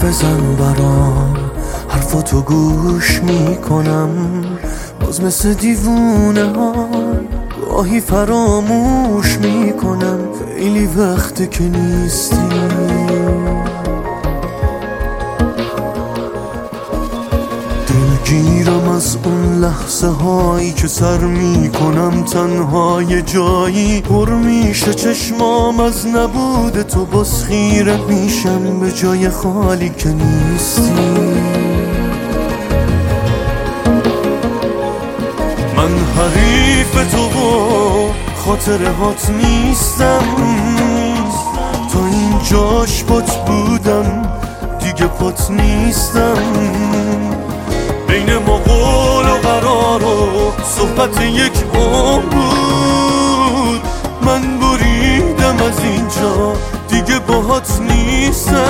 بزن برام، حرفاتو گوش میکنم، باز مثل دیوونه ها گاهی فراموش میکنم. خیلی وقته که نیستی، دلگیرم از اون لحظه هایی که سر میکنم تنها یه جایی. پر میشه چشمام از نبود تو، باز خیره میشم به جای خالی که نیستی. من حریف تو و خاطرهات نیستم، تا اینجاش پات بودم دیگه پات نیستم. بین ما قول و قرار و صحبت یک عمر بود، من بریدم از اینجا دیگه باهات نیستم.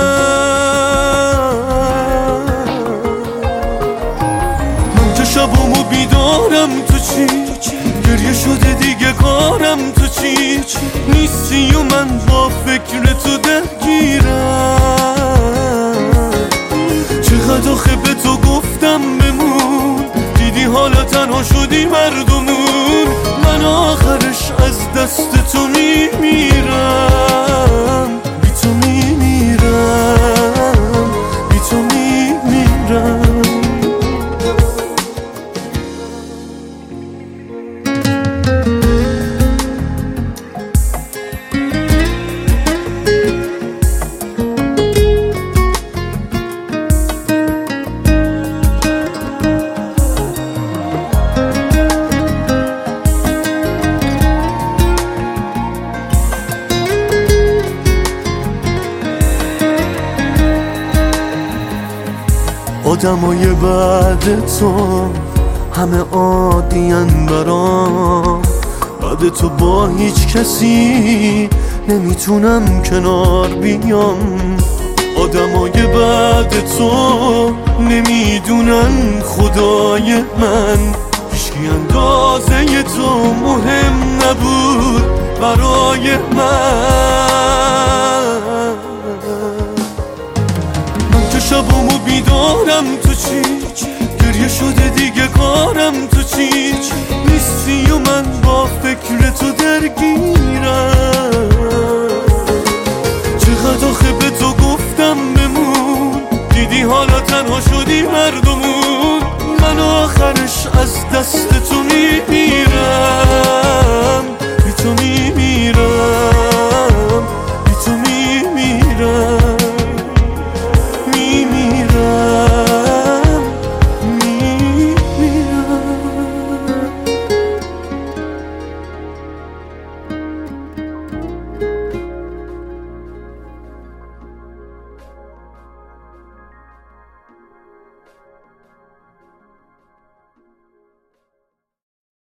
من که شبامو بیدارم تو چی؟ گریه شده دیگه کارم تو چی؟ نیستی و من با فکر تو درگیرم. چقدر آخه به تو گفتم بمون، دیدی حالا تنها شدی مردمون. من آخرش از دست تو میمیرم، بی تو میمیرم، بی تو میمیرم. آدمای بعد تو همه عادین برام، بعد تو با هیچ کسی نمیتونم کنار بیام. آدمای بعد تو نمیدونن خدای من، هیچکی اندازه تو مهم نبود برای من. شبامو بیدارم تو چی؟ گریه شده دیگه کارم تو چی؟ نیستی و من با فکر تو درگیرم. چقدر آخه به تو گفتم بمون، دیدی حالا تنها شدی مردمون. من آخرش از